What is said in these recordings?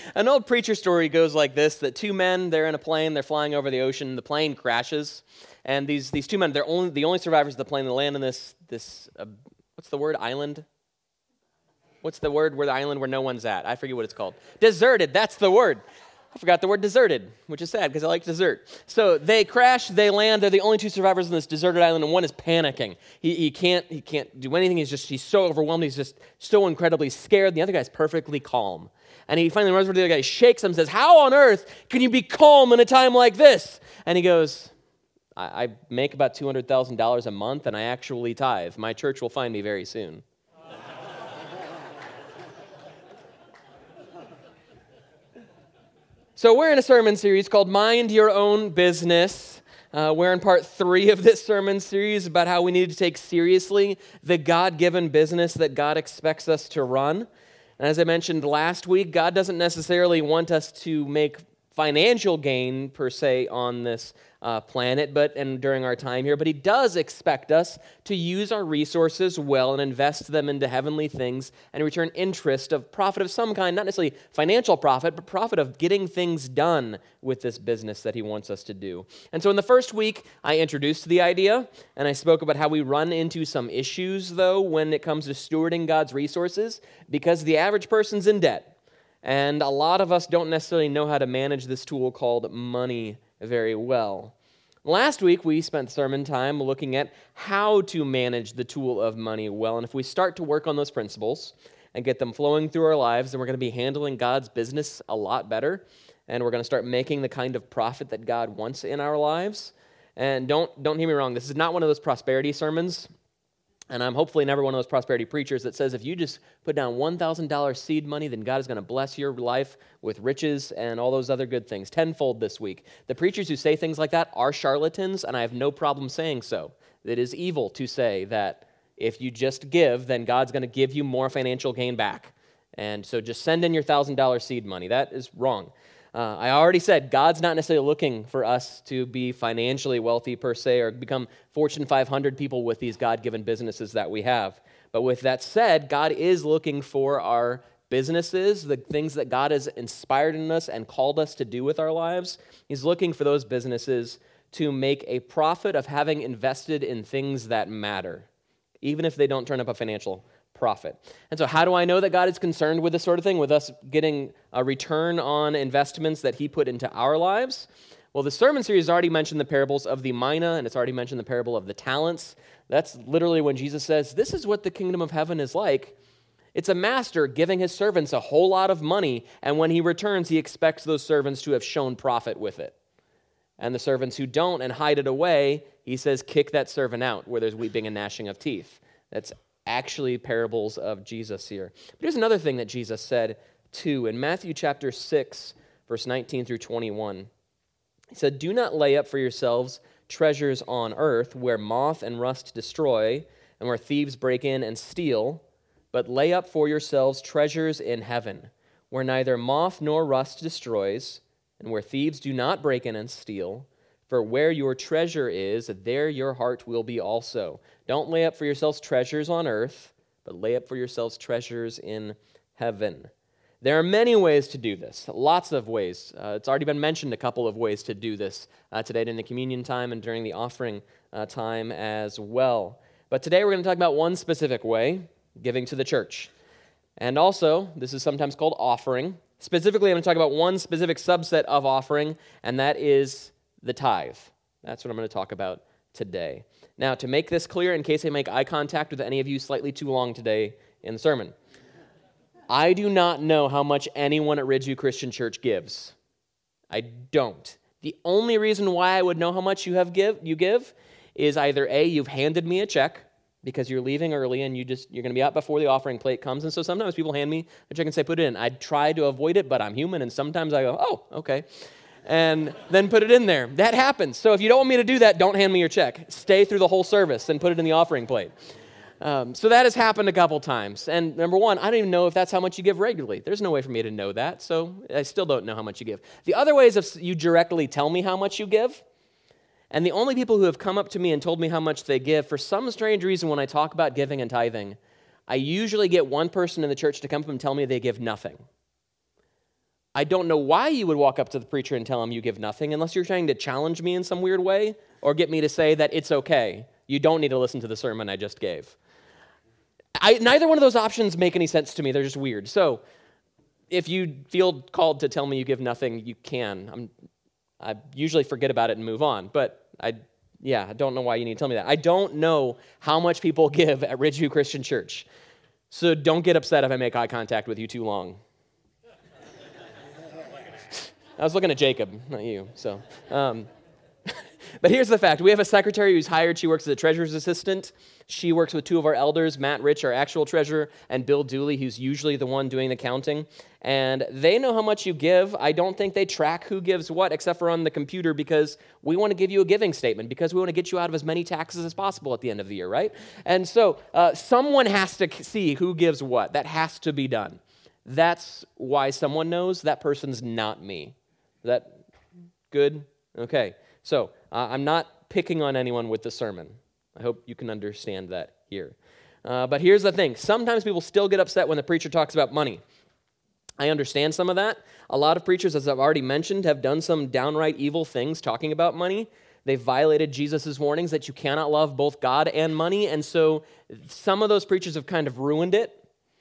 An old preacher story goes like this, that two men, they're in a plane, they're flying over the ocean, the plane crashes, and these two men, they're the only survivors of the plane. They land in this what's the word, island? What's the word where the island where no one's at? I forget what it's called. Deserted, that's the word. I forgot the word deserted, which is sad because I like dessert. So they crash, they land, they're the only two survivors on this deserted island, and one is panicking. He can't do anything, he's so overwhelmed, he's just so incredibly scared. The other guy's perfectly calm. And he finally runs over to the other guy, shakes him, says, "How on earth can you be calm in a time like this?" And he goes, I make about $200,000 a month, and I actually tithe. My church will find me very soon. So we're in a sermon series called Mind Your Own Business. We're in part 3 of this sermon series about how we need to take seriously the God-given business that God expects us to run. And as I mentioned last week, God doesn't necessarily want us to make financial gain, per se, on this planet and during our time here, but He does expect us to use our resources well and invest them into heavenly things and return interest of profit of some kind, not necessarily financial profit, but profit of getting things done with this business that He wants us to do. And so in the first week, I introduced the idea, and I spoke about how we run into some issues, though, when it comes to stewarding God's resources, because the average person's in debt. And a lot of us don't necessarily know how to manage this tool called money very well. Last week, we spent sermon time looking at how to manage the tool of money well. And if we start to work on those principles and get them flowing through our lives, then we're going to be handling God's business a lot better. And we're going to start making the kind of profit that God wants in our lives. And don't hear me wrong, this is not one of those prosperity sermons. And I'm hopefully never one of those prosperity preachers that says if you just put down $1,000 seed money, then God is going to bless your life with riches and all those other good things, tenfold this week. The preachers who say things like that are charlatans, and I have no problem saying so. It is evil to say that if you just give, then God's going to give you more financial gain back. And so just send in your $1,000 seed money. That is wrong. I already said God's not necessarily looking for us to be financially wealthy per se or become Fortune 500 people with these God-given businesses that we have. But with that said, God is looking for our businesses, the things that God has inspired in us and called us to do with our lives. He's looking for those businesses to make a profit of having invested in things that matter, even if they don't turn up a financial profit. And so how do I know that God is concerned with this sort of thing, with us getting a return on investments that He put into our lives? Well, the sermon series has already mentioned the parables of the mina, and it's already mentioned the parable of the talents. That's literally when Jesus says, this is what the kingdom of heaven is like. It's a master giving his servants a whole lot of money, and when he returns, he expects those servants to have shown profit with it. And the servants who don't and hide it away, he says, kick that servant out where there's weeping and gnashing of teeth. That's actually parables of Jesus here. But here's another thing that Jesus said too. In Matthew chapter 6, verse 19 through 21, He said, "Do not lay up for yourselves treasures on earth where moth and rust destroy and where thieves break in and steal, but lay up for yourselves treasures in heaven where neither moth nor rust destroys and where thieves do not break in and steal. For where your treasure is, there your heart will be also. Don't lay up for yourselves treasures on earth, but lay up for yourselves treasures in heaven." There are many ways to do this, lots of ways. It's already been mentioned a couple of ways to do this today in the communion time and during the offering time as well. But today we're going to talk about one specific way, giving to the church. And also, this is sometimes called offering. Specifically, I'm going to talk about one specific subset of offering, and that is the tithe. That's what I'm going to talk about today. Now, to make this clear, in case I make eye contact with any of you slightly too long today in the sermon, I do not know how much anyone at Ridgeview Christian Church gives. I don't. The only reason why I would know how much you give is either A, you've handed me a check because you're leaving early and you're going to be out before the offering plate comes, and so sometimes people hand me a check and say, put it in. I try to avoid it, but I'm human, and sometimes I go, oh, okay, and then put it in there. That happens. So if you don't want me to do that, don't hand me your check. Stay through the whole service and put it in the offering plate. So that has happened a couple times. And number one, I don't even know if that's how much you give regularly. There's no way for me to know that, so I still don't know how much you give. The other way is if you directly tell me how much you give. And the only people who have come up to me and told me how much they give, for some strange reason when I talk about giving and tithing, I usually get one person in the church to come up and tell me they give nothing. I don't know why you would walk up to the preacher and tell him you give nothing unless you're trying to challenge me in some weird way or get me to say that it's okay. You don't need to listen to the sermon I just gave. Neither one of those options make any sense to me. They're just weird. So if you feel called to tell me you give nothing, you can. I usually forget about it and move on. But I don't know why you need to tell me that. I don't know how much people give at Ridgeview Christian Church. So don't get upset if I make eye contact with you too long. I was looking at Jacob, not you. So, but here's the fact. We have a secretary who's hired. She works as a treasurer's assistant. She works with two of our elders, Matt Rich, our actual treasurer, and Bill Dooley, who's usually the one doing the counting. And they know how much you give. I don't think they track who gives what, except for on the computer, because we want to give you a giving statement, because we want to get you out of as many taxes as possible at the end of the year, right? And so someone has to see who gives what. That has to be done. That's why someone knows that person's not me. Is that good? Okay. So I'm not picking on anyone with the sermon. I hope you can understand that here. But here's the thing. Sometimes people still get upset when the preacher talks about money. I understand some of that. A lot of preachers, as I've already mentioned, have done some downright evil things talking about money. They've violated Jesus' warnings that you cannot love both God and money. And so some of those preachers have kind of ruined it.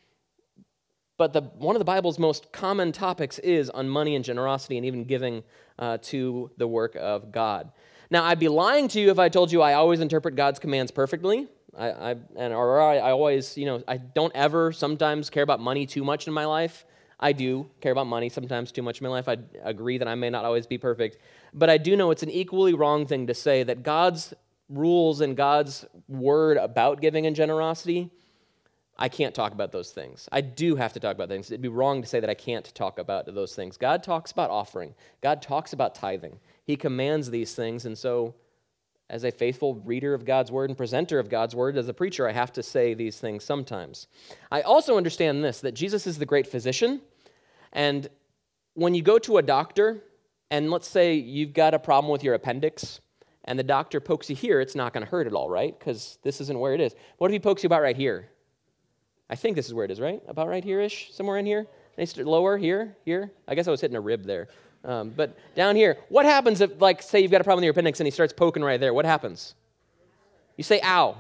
But one of the Bible's most common topics is on money and generosity and even giving to the work of God. Now, I'd be lying to you if I told you I always interpret God's commands perfectly. I always, I don't ever sometimes care about money too much in my life. I do care about money sometimes too much in my life. I agree that I may not always be perfect. But I do know it's an equally wrong thing to say that God's rules and God's word about giving and generosity, I can't talk about those things. I do have to talk about things. It'd be wrong to say that I can't talk about those things. God talks about offering. God talks about tithing. He commands these things, and so as a faithful reader of God's word and presenter of God's word, as a preacher, I have to say these things sometimes. I also understand this, that Jesus is the great physician, and when you go to a doctor, and let's say you've got a problem with your appendix, and the doctor pokes you here, it's not going to hurt at all, right? Because this isn't where it is. What if he pokes you about right here? I think this is where it is, right? About right here-ish, somewhere in here? Lower, here? I guess I was hitting a rib there. But down here, what happens if, say you've got a problem with your appendix and he starts poking right there? What happens? You say, ow.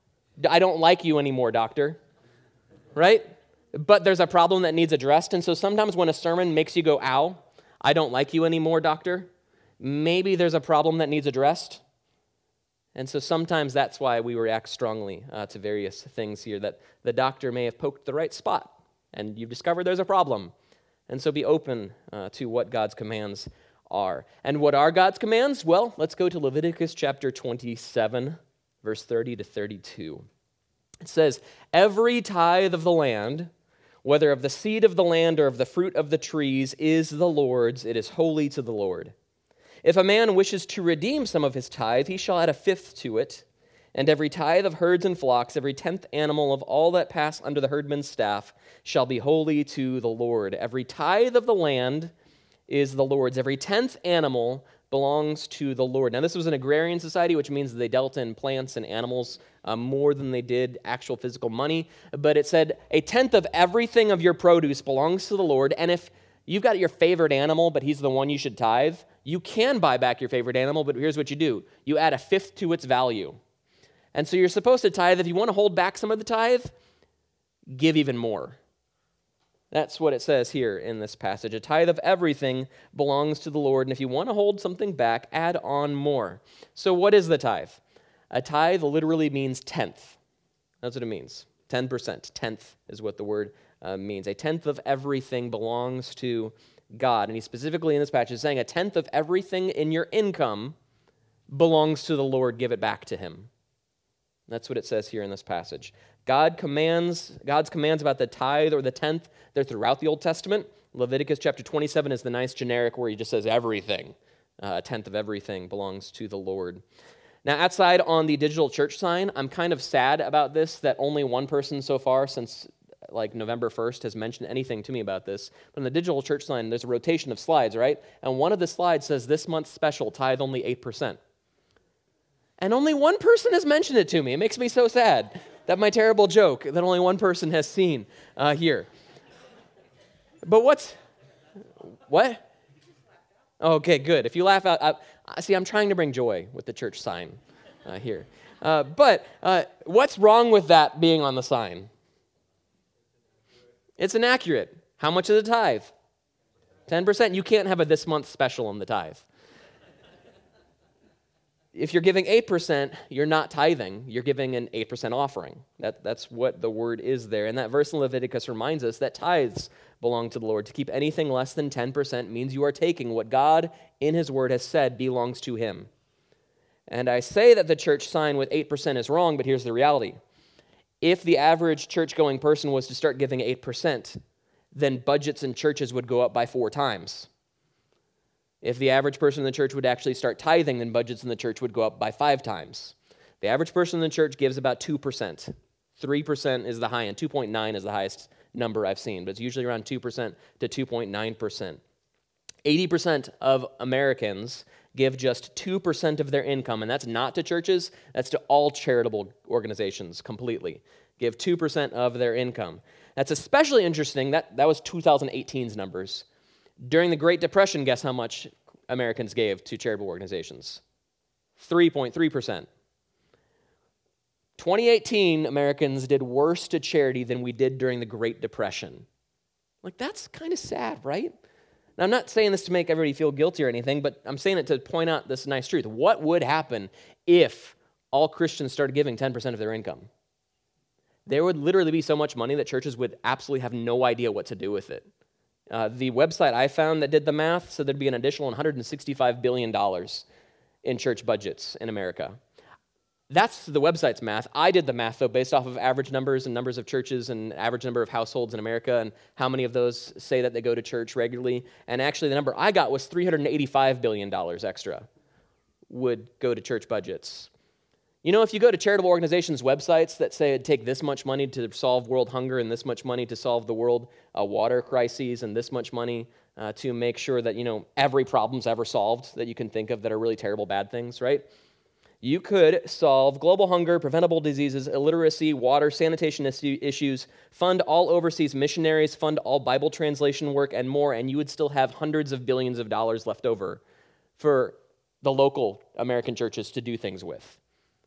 I don't like you anymore, doctor. Right? But there's a problem that needs addressed, and so sometimes when a sermon makes you go, ow, I don't like you anymore, doctor, maybe there's a problem that needs addressed. And so sometimes that's why we react strongly to various things here, that the doctor may have poked the right spot, and you've discovered there's a problem. And so be open to what God's commands are. And what are God's commands? Well, let's go to Leviticus chapter 27, verse 30 to 32. It says, "Every tithe of the land, whether of the seed of the land or of the fruit of the trees, is the Lord's. It is holy to the Lord. If a man wishes to redeem some of his tithe, he shall add a fifth to it. And every tithe of herds and flocks, every 10th animal of all that pass under the herdman's staff, shall be holy to the Lord. Every tithe of the land is the Lord's. Every 10th animal belongs to the Lord." Now, this was an agrarian society, which means they dealt in plants and animals more than they did actual physical money. But it said, a tenth of everything of your produce belongs to the Lord. And if you've got your favorite animal, but he's the one you should tithe, you can buy back your favorite animal, but here's what you do. You add a fifth to its value. And so you're supposed to tithe. If you want to hold back some of the tithe, give even more. That's what it says here in this passage. A tithe of everything belongs to the Lord, and if you want to hold something back, add on more. So what is the tithe? A tithe literally means tenth. That's what it means. 10%. Tenth is what the word means. A tenth of everything belongs to God. And he specifically in this passage is saying a tenth of everything in your income belongs to the Lord. Give it back to him. That's what it says here in this passage. God's commands about the tithe or the tenth, they're throughout the Old Testament. Leviticus chapter 27 is the nice generic where he just says everything. A tenth of everything belongs to the Lord. Now, outside on the digital church sign, I'm kind of sad about this, that only one person so far since November 1st has mentioned anything to me about this. But on the digital church sign, there's a rotation of slides, right? And one of the slides says, this month's special, tithe only 8%. And only one person has mentioned it to me. It makes me so sad that my terrible joke that only one person has seen here. But What? Okay, good. If you laugh out, see, I'm trying to bring joy with the church sign here. But what's wrong with that being on the sign? It's inaccurate. How much is a tithe? 10%. You can't have a this month special on the tithe. If you're giving 8%, you're not tithing. You're giving an 8% offering. That's what the word is there. And that verse in Leviticus reminds us that tithes belong to the Lord. To keep anything less than 10% means you are taking what God in his word has said belongs to him. And I say that the church sign with 8% is wrong, but here's the reality. If the average church-going person was to start giving 8%, then budgets in churches would go up by 4 times. If the average person in the church would actually start tithing, then budgets in the church would go up by 5 times. The average person in the church gives about 2%. 3% is the high end. 2.9 is the highest number I've seen, but it's usually around 2% to 2.9%. 80% of Americans give just 2% of their income, and that's not to churches, that's to all charitable organizations completely. Give 2% of their income. That's especially interesting. That was 2018's numbers. During the Great Depression, guess how much Americans gave to charitable organizations? 3.3%. 2018, Americans did worse to charity than we did during the Great Depression. Like, that's kind of sad, right? Now, I'm not saying this to make everybody feel guilty or anything, but I'm saying it to point out this nice truth. What would happen if all Christians started giving 10% of their income? There would literally be so much money that churches would absolutely have no idea what to do with it. The website I found that did the math said there'd be an additional $165 billion in church budgets in America. That's the website's math. I did the math, though, based off of average numbers and numbers of churches and average number of households in America and how many of those say that they go to church regularly. And actually, the number I got was $385 billion extra would go to church budgets. You know, if you go to charitable organizations' websites that say it'd take this much money to solve world hunger and this much money to solve the world water crises and this much money to make sure that, every problem's ever solved that you can think of that are really terrible bad things, right? You could solve global hunger, preventable diseases, illiteracy, water, sanitation issues, fund all overseas missionaries, fund all Bible translation work, and more, and you would still have hundreds of billions of dollars left over for the local American churches to do things with.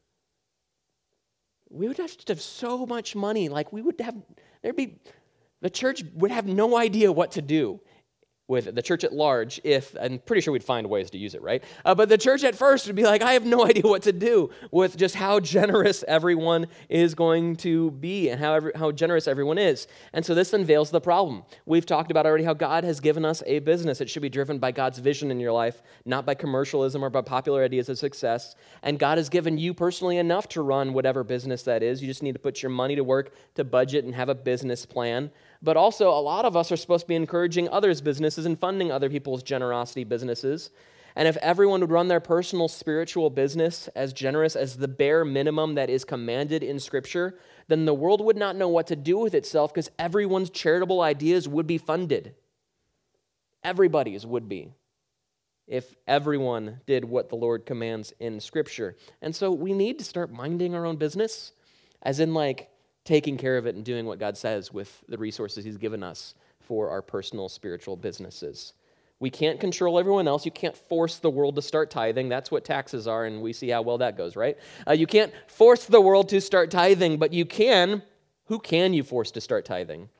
We would have to have so much money, the church would have no idea what to do with it. The church at large, I'm pretty sure we'd find ways to use it, right? But the church at first would be like, I have no idea what to do with just how generous everyone is going to be and how generous everyone is. And so this unveils the problem. We've talked about already how God has given us a business. It should be driven by God's vision in your life, not by commercialism or by popular ideas of success. And God has given you personally enough to run whatever business that is. You just need to put your money to work to budget and have a business plan. But also, a lot of us are supposed to be encouraging others' businesses and funding other people's generosity businesses. And if everyone would run their personal spiritual business as generous as the bare minimum that is commanded in Scripture, then the world would not know what to do with itself because everyone's charitable ideas would be funded. Everybody's would be, if everyone did what the Lord commands in Scripture. And so we need to start minding our own business, as in taking care of it and doing what God says with the resources He's given us for our personal spiritual businesses. We can't control everyone else. You can't force the world to start tithing. That's what taxes are, and we see how well that goes, right? You can't force the world to start tithing, but you can. Who can you force to start tithing?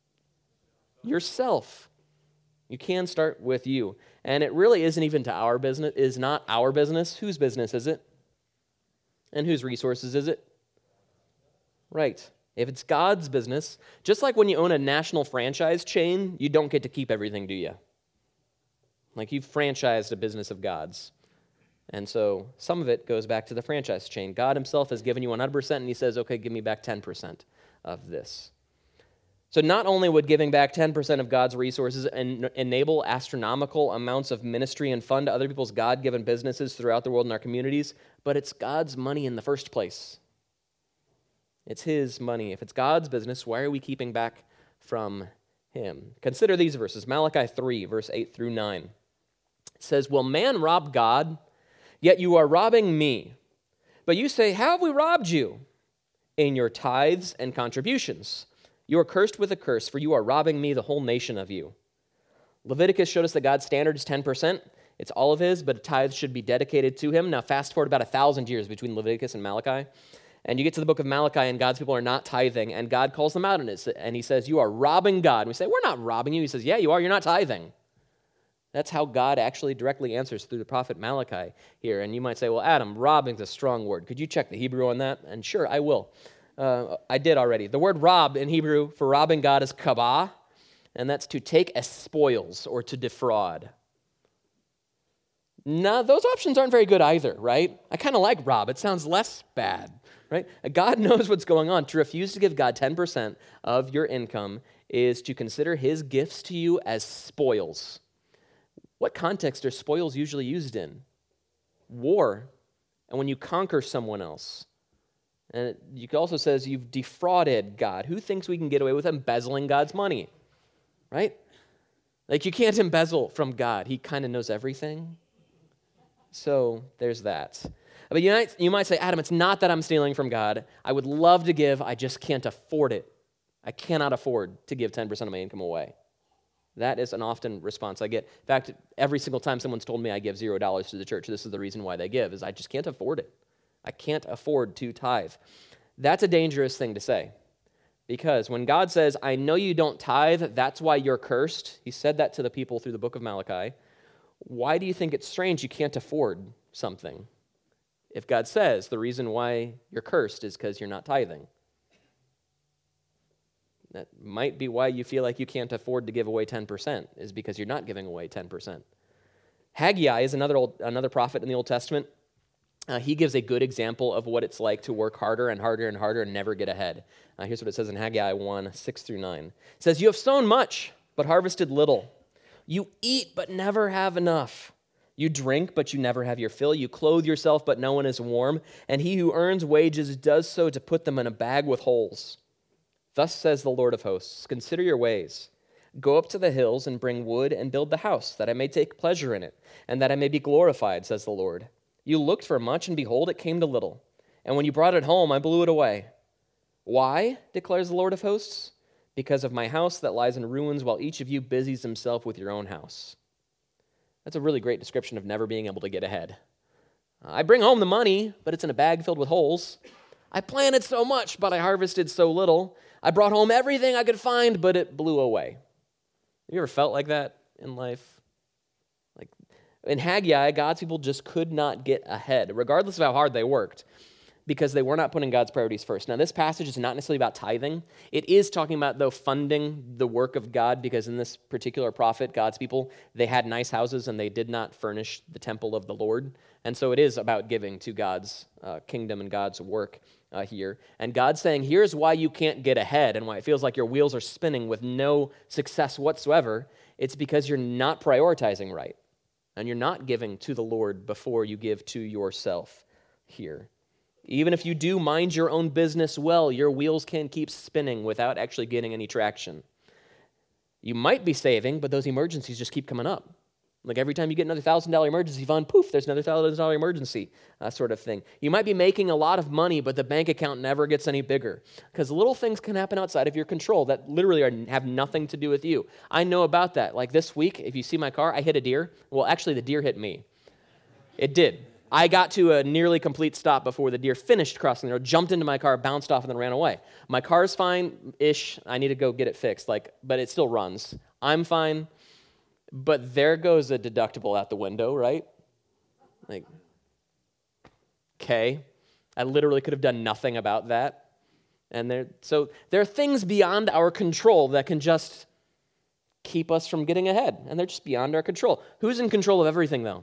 Yourself. You can start with you. And it really isn't even is not our business. Whose business is it? And whose resources is it? Right. If it's God's business, just like when you own a national franchise chain, you don't get to keep everything, do you? You've franchised a business of God's. And so some of it goes back to the franchise chain. God Himself has given you 100%, and He says, okay, give me back 10% of this. So not only would giving back 10% of God's resources enable astronomical amounts of ministry and fund other people's God-given businesses throughout the world and our communities, but it's God's money in the first place. It's His money. If it's God's business, why are we keeping back from Him? Consider these verses. Malachi 3, verse 8 through 9. It says, will man rob God? Yet you are robbing me. But you say, how have we robbed you? In your tithes and contributions. You are cursed with a curse, for you are robbing me, the whole nation of you. Leviticus showed us that God's standard is 10%. It's all of his, but a tithe should be dedicated to him. Now, fast forward about 1,000 years between Leviticus and Malachi, and you get to the book of Malachi, and God's people are not tithing, and God calls them out in it, and he says, you are robbing God. And we say, we're not robbing you. He says, yeah, you are. You're not tithing. That's how God actually directly answers through the prophet Malachi here. And you might say, well, Adam, robbing is a strong word. Could you check the Hebrew on that? And sure, I will. I did already. The word rob in Hebrew for robbing God is kabah, and that's to take as spoils or to defraud. Now, those options aren't very good either, right? I kind of like rob. It sounds less bad, right? God knows what's going on. To refuse to give God 10% of your income is to consider his gifts to you as spoils. What context are spoils usually used in? War, and when you conquer someone else. And it also says you've defrauded God. Who thinks we can get away with embezzling God's money, right? Like, you can't embezzle from God. He kind of knows everything. So there's that. But you might say, Adam, it's not that I'm stealing from God. I would love to give. I just can't afford it. I cannot afford to give 10% of my income away. That is an often response I get. In fact, every single time someone's told me I give $0 to the church, this is the reason why they give, is I just can't afford it. I can't afford to tithe. That's a dangerous thing to say. Because when God says, I know you don't tithe, that's why you're cursed. He said that to the people through the book of Malachi. Why do you think it's strange you can't afford something? If God says the reason why you're cursed is because you're not tithing. That might be why you feel like you can't afford to give away 10%, is because you're not giving away 10%. Haggai is another prophet in the Old Testament. He gives a good example of what it's like to work harder and harder and harder and never get ahead. Here's what it says in Haggai 1, 6-9. It says, you have sown much, but harvested little. You eat, but never have enough. You drink, but you never have your fill. You clothe yourself, but no one is warm. And he who earns wages does so to put them in a bag with holes. Thus says the Lord of hosts, consider your ways. Go up to the hills and bring wood and build the house, that I may take pleasure in it, and that I may be glorified, says the Lord. You looked for much, and behold, it came to little. And when you brought it home, I blew it away. Why, declares the Lord of hosts? Because of my house that lies in ruins, while each of you busies himself with your own house. That's a really great description of never being able to get ahead. I bring home the money, but it's in a bag filled with holes. I planted so much, but I harvested so little. I brought home everything I could find, but it blew away. Have you ever felt like that in life? Like in Haggai, God's people just could not get ahead, regardless of how hard they worked, because they were not putting God's priorities first. Now, this passage is not necessarily about tithing. It is talking about, though, funding the work of God, because in this particular prophet, God's people, they had nice houses and they did not furnish the temple of the Lord. And so it is about giving to God's kingdom and God's work here. And God's saying, here's why you can't get ahead and why it feels like your wheels are spinning with no success whatsoever. It's because you're not prioritizing right. And you're not giving to the Lord before you give to yourself here. Even if you do mind your own business well, your wheels can keep spinning without actually getting any traction. You might be saving, but those emergencies just keep coming up. Like every time you get another $1,000 emergency fund, poof, there's another $1,000 emergency sort of thing. You might be making a lot of money, but the bank account never gets any bigger because little things can happen outside of your control that literally have nothing to do with you. I know about that. Like this week, if you see my car, I hit a deer. Well, actually, the deer hit me. It did. I got to a nearly complete stop before the deer finished crossing the road, jumped into my car, bounced off, and then ran away. My car's fine-ish. I need to go get it fixed, but it still runs. I'm fine. But there goes a deductible out the window, right? Like, okay. I literally could have done nothing about that. And so there are things beyond our control that can just keep us from getting ahead. And they're just beyond our control. Who's in control of everything, though?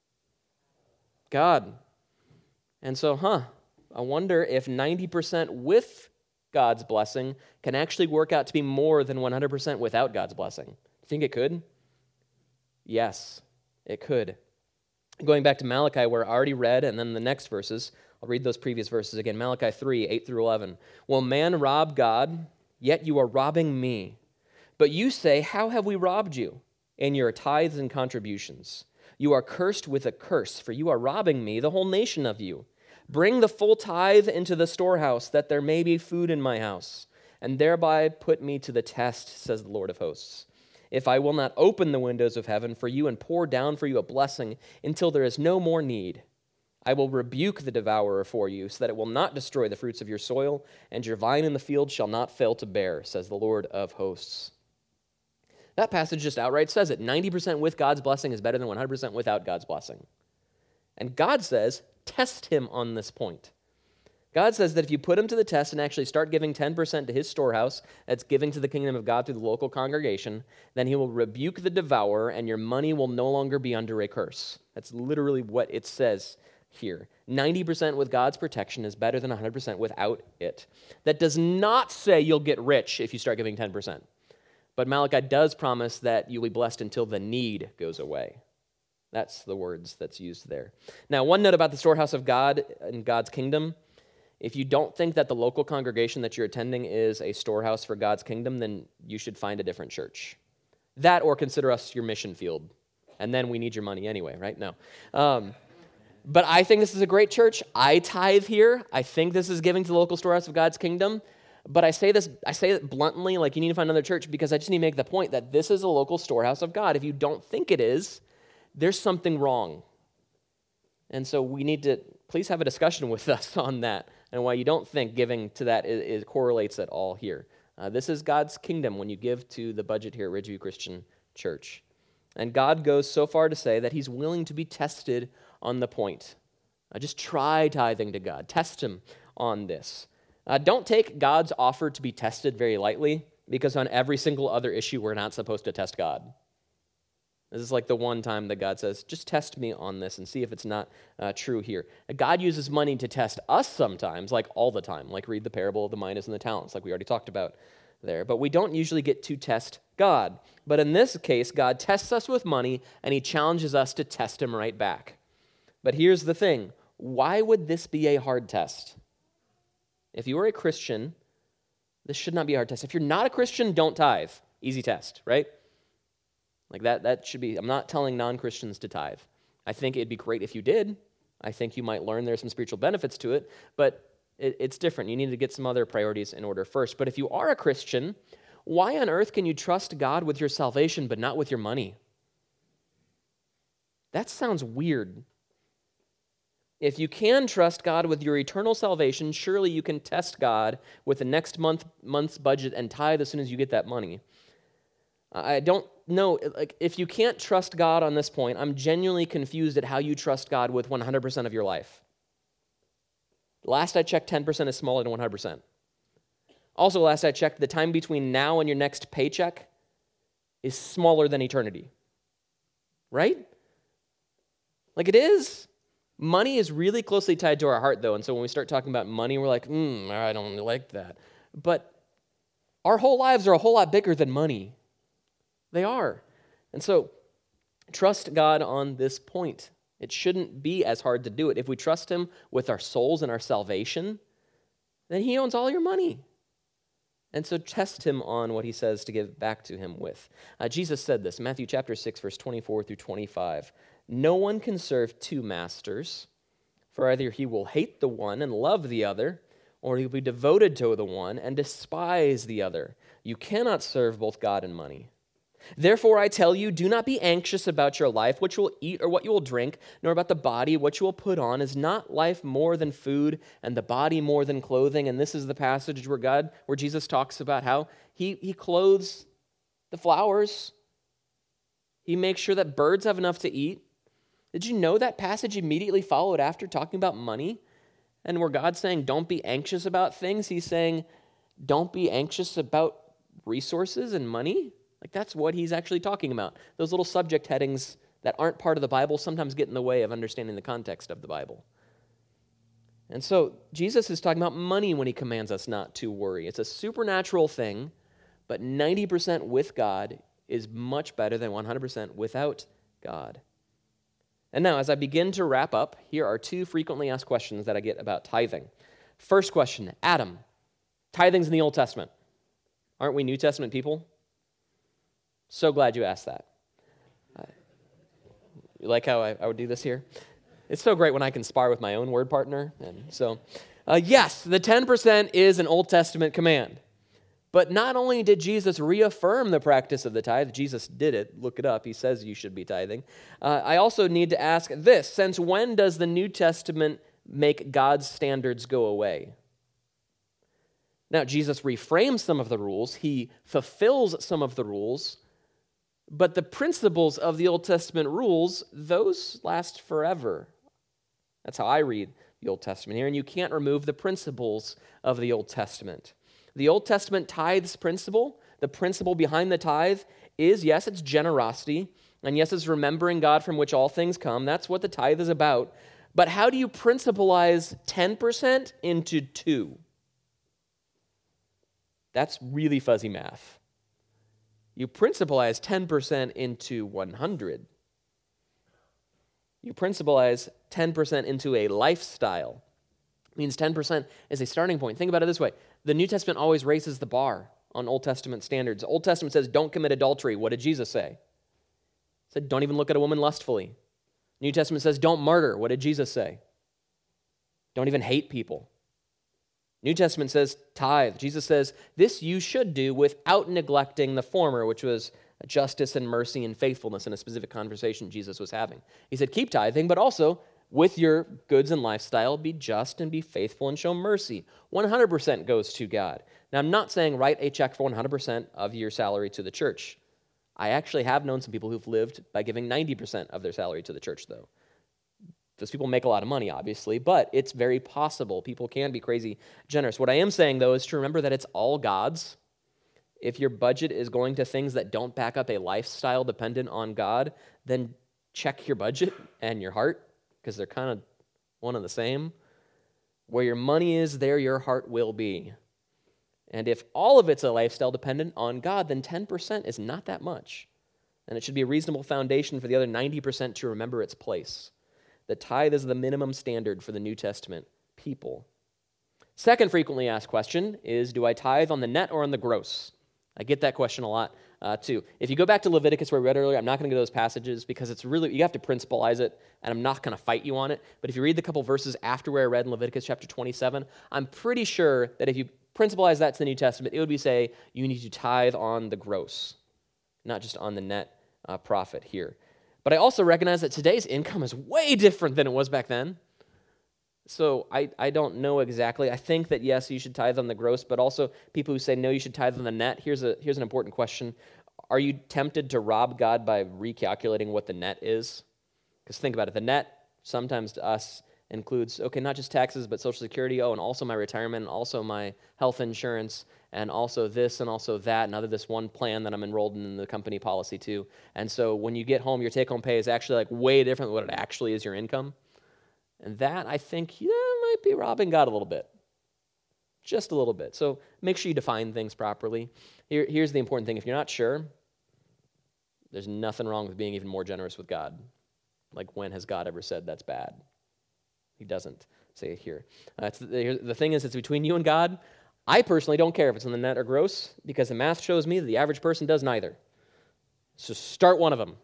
God. And so, I wonder if 90% with God's blessing can actually work out to be more than 100% without God's blessing. Do you think it could? Yes, it could. Going back to Malachi, where I already read, and then the next verses, I'll read those previous verses again. Malachi 3, 8-11. Will man rob God? Yet you are robbing me. But you say, how have we robbed you? In your tithes and contributions. You are cursed with a curse, for you are robbing me, the whole nation of you. Bring the full tithe into the storehouse, that there may be food in my house, and thereby put me to the test, says the Lord of hosts. if I will not open the windows of heaven for you and pour down for you a blessing until there is no more need. I will rebuke the devourer for you, so that it will not destroy the fruits of your soil, and your vine in the field shall not fail to bear, says the Lord of hosts. That passage just outright says it. 90% with God's blessing is better than 100% without God's blessing. And God says, test him on this point. God says that if you put him to the test and actually start giving 10% to his storehouse, that's giving to the kingdom of God through the local congregation, then he will rebuke the devourer, and your money will no longer be under a curse. That's literally what it says here. 90% with God's protection is better than 100% without it. That does not say you'll get rich if you start giving 10%. But Malachi does promise that you'll be blessed until the need goes away. That's the words that's used there. Now, one note about the storehouse of God and God's kingdom. If you don't think that the local congregation that you're attending is a storehouse for God's kingdom, then you should find a different church. That or consider us your mission field. And then we need your money anyway, right? No. But I think this is a great church. I tithe here. I think this is giving to the local storehouse of God's kingdom. But I say it bluntly, like you need to find another church, because I just need to make the point that this is a local storehouse of God. If you don't think it is, there's something wrong. And so we need to please have a discussion with us on that and why you don't think giving to that correlates at all here. This is God's kingdom when you give to the budget here at Ridgeview Christian Church. And God goes so far to say that he's willing to be tested on the point. Just try tithing to God. Test him on this. Don't take God's offer to be tested very lightly, because on every single other issue, we're not supposed to test God. This is like the one time that God says, just test me on this and see if it's not true here. God uses money to test us sometimes, like all the time, like read the parable of the minas and the talents, like we already talked about there. But we don't usually get to test God. But in this case, God tests us with money, and he challenges us to test him right back. But here's the thing. Why would this be a hard test? If you are a Christian, this should not be a hard test. If you're not a Christian, don't tithe. Easy test, right? Like that should be, I'm not telling non-Christians to tithe. I think it'd be great if you did. I think you might learn there's some spiritual benefits to it, but it's different. You need to get some other priorities in order first. But if you are a Christian, why on earth can you trust God with your salvation but not with your money? That sounds weird. If you can trust God with your eternal salvation, surely you can test God with the next month's budget and tithe as soon as you get that money. I don't know, like if you can't trust God on this point, I'm genuinely confused at how you trust God with 100% of your life. Last I checked, 10% is smaller than 100%. Also, last I checked, the time between now and your next paycheck is smaller than eternity. Right? Like it is. Money is really closely tied to our heart, though, and so when we start talking about money, we're like, I don't like that. But our whole lives are a whole lot bigger than money. They are. And so trust God on this point. It shouldn't be as hard to do it. If we trust him with our souls and our salvation, then he owns all your money. And so test him on what he says to give back to him with. Jesus said this, Matthew chapter 6, verse 24 through 25. No one can serve two masters, for either he will hate the one and love the other, or he'll be devoted to the one and despise the other. You cannot serve both God and money. Therefore, I tell you, do not be anxious about your life, what you will eat or what you will drink, nor about the body, what you will put on. Is not life more than food, and the body more than clothing? And this is the passage where Jesus talks about how he clothes the flowers. He makes sure that birds have enough to eat. Did you know that passage immediately followed after talking about money? And where God's saying, don't be anxious about things, he's saying, don't be anxious about resources and money. Like that's what he's actually talking about. Those little subject headings that aren't part of the Bible sometimes get in the way of understanding the context of the Bible. And so Jesus is talking about money when he commands us not to worry. It's a supernatural thing, but 90% with God is much better than 100% without God. And now, as I begin to wrap up, here are two frequently asked questions that I get about tithing. First question, Adam, tithing's in the Old Testament. Aren't we New Testament people? So glad you asked that. You like how I would do this here? It's so great when I can spar with my own word partner. And so, yes, the 10% is an Old Testament command. But not only did Jesus reaffirm the practice of the tithe, Jesus did it. Look it up. He says you should be tithing. I also need to ask this: since when does the New Testament make God's standards go away? Now, Jesus reframes some of the rules. He fulfills some of the rules. But the principles of the Old Testament rules, those last forever. That's how I read the Old Testament here. And you can't remove the principles of the Old Testament. The Old Testament tithes principle, the principle behind the tithe is, yes, it's generosity, and yes, it's remembering God from which all things come. That's what the tithe is about. But how do you principalize 10% into 2? That's really fuzzy math. You principalize 10% into 100. You principalize 10% into a lifestyle. It means 10% is a starting point. Think about it this way. The New Testament always raises the bar on Old Testament standards. Old Testament says, don't commit adultery. What did Jesus say? He said, don't even look at a woman lustfully. New Testament says, don't murder. What did Jesus say? Don't even hate people. New Testament says, tithe. Jesus says, this you should do without neglecting the former, which was justice and mercy and faithfulness in a specific conversation Jesus was having. He said, keep tithing, but also with your goods and lifestyle, be just and be faithful and show mercy. 100% goes to God. Now, I'm not saying write a check for 100% of your salary to the church. I actually have known some people who've lived by giving 90% of their salary to the church, though. Those people make a lot of money, obviously, but it's very possible. People can be crazy generous. What I am saying, though, is to remember that it's all God's. If your budget is going to things that don't back up a lifestyle dependent on God, then check your budget and your heart, because they're kind of one and the same. Where your money is, there your heart will be. And if all of it's a lifestyle dependent on God, then 10% is not that much. And it should be a reasonable foundation for the other 90% to remember its place. The tithe is the minimum standard for the New Testament people. Second frequently asked question is, do I tithe on the net or on the gross? I get that question a lot, too. If you go back to Leviticus, where we read earlier, I'm not going to go to those passages because it's really, you have to principalize it, and I'm not going to fight you on it. But if you read the couple verses after where I read in Leviticus chapter 27, I'm pretty sure that if you principalize that to the New Testament, it would be say you need to tithe on the gross, not just on the net profit here. But I also recognize that today's income is way different than it was back then. So I don't know exactly. I think that, yes, you should tithe on the gross, but also people who say, no, you should tithe on the net. Here's an important question. Are you tempted to rob God by recalculating what the net is? Because think about it. The net sometimes to us includes, okay, not just taxes, but Social Security, and also my retirement, and also my health insurance, and also this and also that, and other this one plan that I'm enrolled in the company policy too. And so when you get home, your take-home pay is actually like way different than what it actually is your income. And that, I think, might be robbing God a little bit. Just a little bit. So make sure you define things properly. Here's the important thing. If you're not sure, there's nothing wrong with being even more generous with God. Like, when has God ever said that's bad? He doesn't say it here. The thing is, it's between you and God. I personally don't care if it's on the net or gross, because the math shows me that the average person does neither. So start one of them.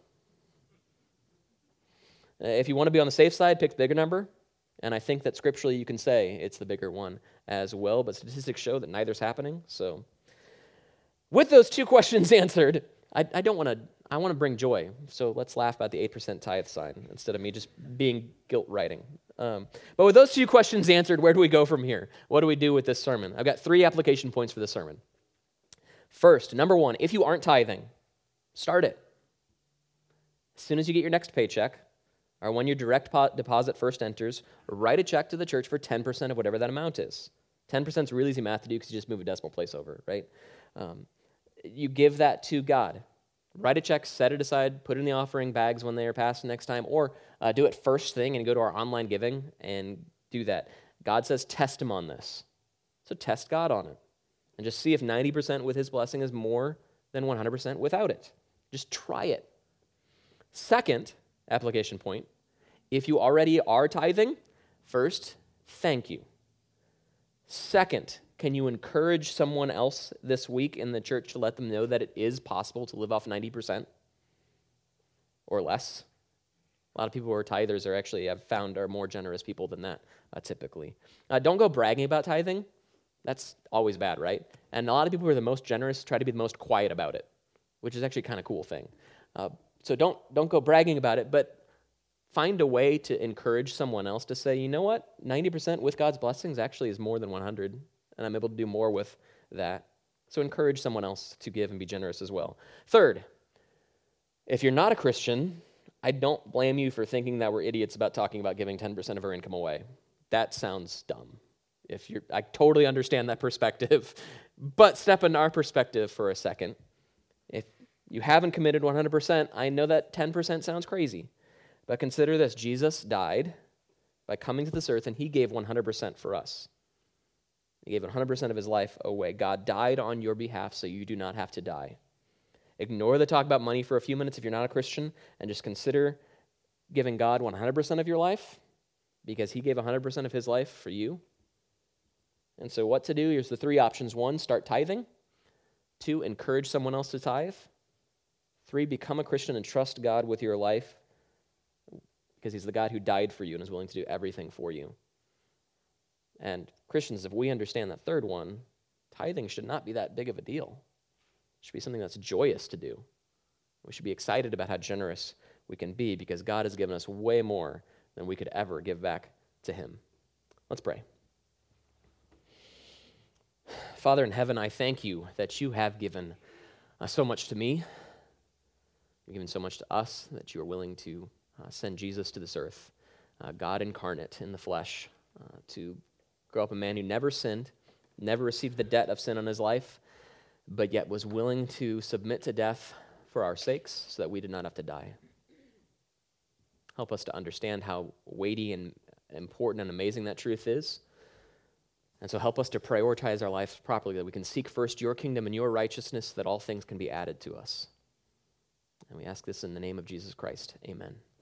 If you want to be on the safe side, pick the bigger number. And I think that scripturally you can say it's the bigger one as well, but statistics show that neither's happening. So with those two questions answered, I want to bring joy. So let's laugh about the 8% tithe sign instead of me just being guilt writing. But with those two questions answered, where do we go from here? What do we do with this sermon? I've got 3 application points for this sermon. First, number 1, if you aren't tithing, start it. As soon as you get your next paycheck, or when your direct deposit first enters, write a check to the church for 10% of whatever that amount is. 10% is really easy math to do because you just move a decimal place over, right? You give that to God. Write a check, set it aside, put it in the offering bags when they are passed next time, or do it first thing and go to our online giving and do that. God says test him on this. So test God on it. And just see if 90% with his blessing is more than 100% without it. Just try it. Second application point, if you already are tithing, first, thank you. Second, can you encourage someone else this week in the church to let them know that it is possible to live off 90% or less? A lot of people who are tithers are more generous people than that, typically. Don't go bragging about tithing. That's always bad, right? And a lot of people who are the most generous try to be the most quiet about it, which is actually kind of cool thing. So don't go bragging about it, but find a way to encourage someone else to say, you know what, 90% with God's blessings actually is more than 100, and I'm able to do more with that. So encourage someone else to give and be generous as well. Third, if you're not a Christian, I don't blame you for thinking that we're idiots about talking about giving 10% of our income away. That sounds dumb. I totally understand that perspective, but step into our perspective for a second. If you haven't committed 100%, I know that 10% sounds crazy, but consider this. Jesus died by coming to this earth, and he gave 100% for us. He gave 100% of his life away. God died on your behalf so you do not have to die. Ignore the talk about money for a few minutes if you're not a Christian, and just consider giving God 100% of your life because he gave 100% of his life for you. And so what to do? Here's the three options. 1, start tithing. 2, encourage someone else to tithe. 3, become a Christian and trust God with your life because he's the God who died for you and is willing to do everything for you. And Christians, if we understand that third one, tithing should not be that big of a deal. It should be something that's joyous to do. We should be excited about how generous we can be because God has given us way more than we could ever give back to him. Let's pray. Father in heaven, I thank you that you have given so much to me. You've given so much to us that you are willing to send Jesus to this earth, God incarnate in the flesh, to grow up a man who never sinned, never received the debt of sin on his life, but yet was willing to submit to death for our sakes so that we did not have to die. Help us to understand how weighty and important and amazing that truth is. And so help us to prioritize our lives properly, that we can seek first your kingdom and your righteousness, that all things can be added to us. And we ask this in the name of Jesus Christ. Amen.